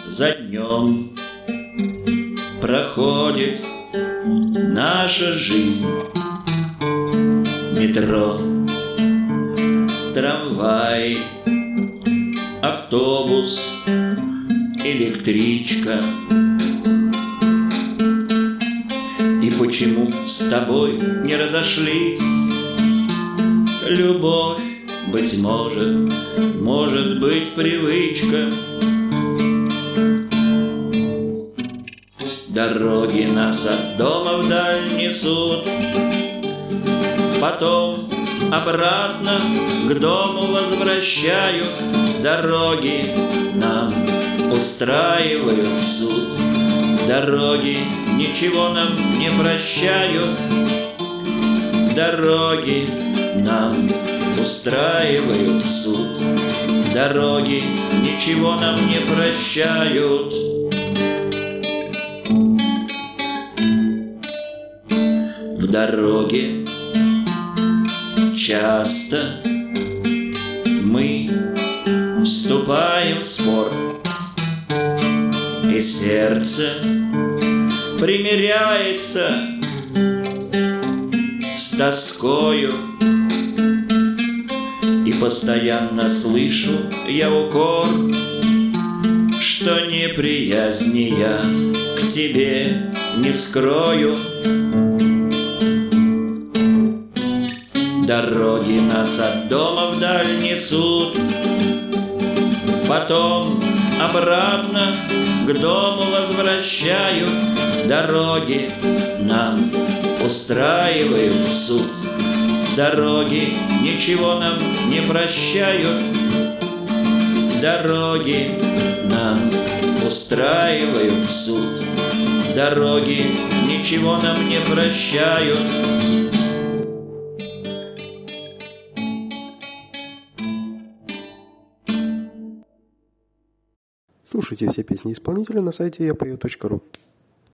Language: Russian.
за днем проходит наша жизнь. Метро, трамвай, автобус, электричка. И почему с тобой не разошлись? Любовь, быть может быть привычка. Дороги нас от дома вдаль несут, потом обратно к дому возвращают. Дороги нам устраивают суд, дороги ничего нам не прощают. Дороги нам устраивают суд, дороги ничего нам не прощают. В дороге часто мы вступаем в спор, и сердце примиряется с тоскою. И постоянно слышу я укор, что неприязни я к тебе не скрою. Дороги нас от дома вдаль несут, потом обратно к дому возвращают. Дороги нам устраивают суд, дороги ничего нам не прощают. Дороги нам устраивают суд, дороги ничего нам не прощают. Слушайте все песни исполнителя на сайте yapою.ru.